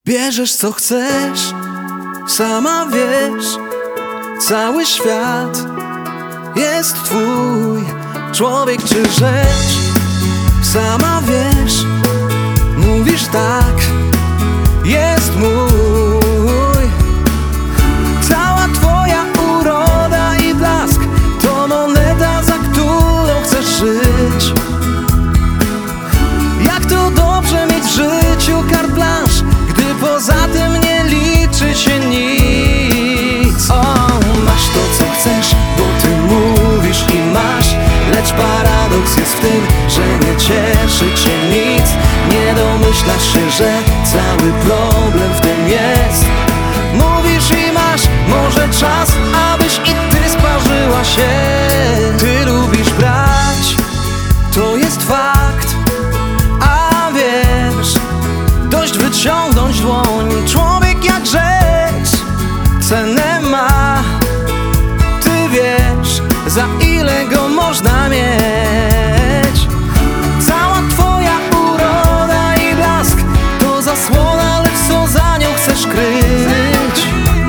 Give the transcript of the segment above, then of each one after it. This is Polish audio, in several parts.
Bierzesz co chcesz, sama wiesz, cały świat jest twój. Człowiek czy rzecz, sama wiesz, mówisz tak, jest mój. Cała twoja uroda i blask to moneta, za którą chcesz żyć. Jak to dobrze mieć w życiu carte blanche, gdy poza tym nie liczy się nic. O, masz to co chcesz, bo ty mówisz i masz, lecz paradoks jest w tym, że nie cieszy cię nic. Nie domyślasz się, że cały problem w tym jest. Mówisz i masz, może czas, abyś i ty sparzyła się. Ty lubisz brać, to jest fakt, a wiesz, dość wyciągnąć dłoń. Człowiek jak rzecz, cenę ma. Ty wiesz, za ile go można mieć. Cała twoja uroda i blask to zasłona, lecz co za nią chcesz kryć?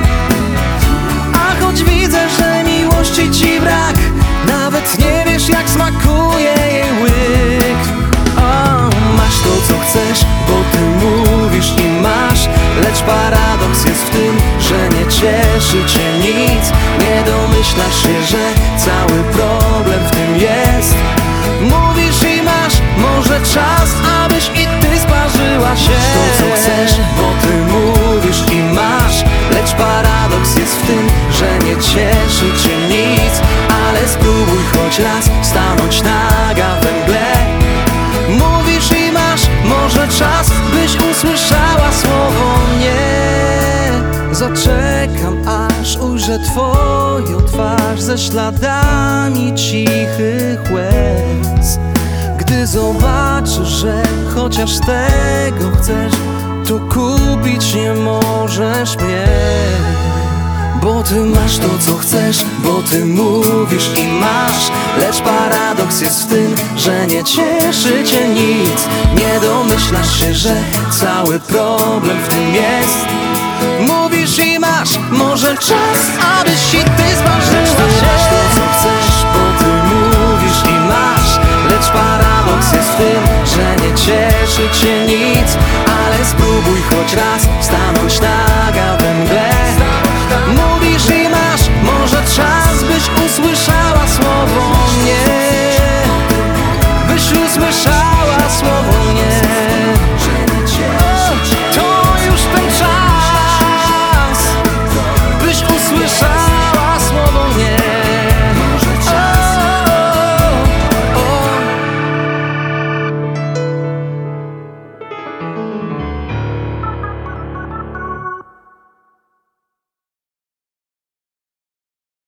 A choć widzę, że miłości ci brak, nawet nie wiesz jak smakuje jej łyk. O, masz to co chcesz, bo ty mówisz i masz, lecz paradoks jest w tym, że nie cieszy cię nic. Nie domyślasz się, że cały problem w tym jest. Mówisz i masz, może czas, abyś i ty sparzyła się. Masz to co chcesz, bo ty mówisz i masz, lecz paradoks jest w tym, że nie cieszy cię nic. Ale spróbuj choć raz stanąć naga we mgle. Mówisz i masz, może czas, byś usłyszała słowo nie. Zaczekam, aż ujrzę twoją twarz ze śladami cichych łez. Gdy zobaczysz, że chociaż tego chcesz, to kupić nie możesz mnie. Bo ty masz to co chcesz, bo ty mówisz i masz, lecz paradoks jest w tym, że nie cieszy cię nic. Nie domyślasz się, że cały problem w tym jest. Mówisz i masz, może czas, abyś i ty sparzyła się. Masz to co chcesz, bo ty mówisz i masz, lecz paradoks jest w tym, że nie cieszy cię nic. Ale spróbuj choć raz stanąć na